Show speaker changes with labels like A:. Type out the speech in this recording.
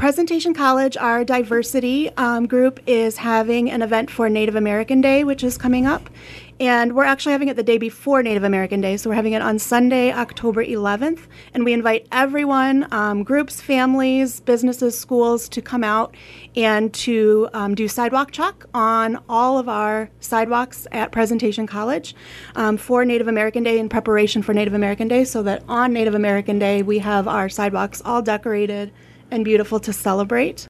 A: Presentation College, our diversity group, is having an event for Native American Day, which is coming up. And we're actually having it the day before Native American Day, so we're having it on Sunday, October 11th. And we invite everyone, groups, families, businesses, schools, to come out and to do sidewalk chalk on all of our sidewalks at Presentation College for Native American Day, in preparation for Native American Day, so that on Native American Day we have our sidewalks all decorated and beautiful to celebrate.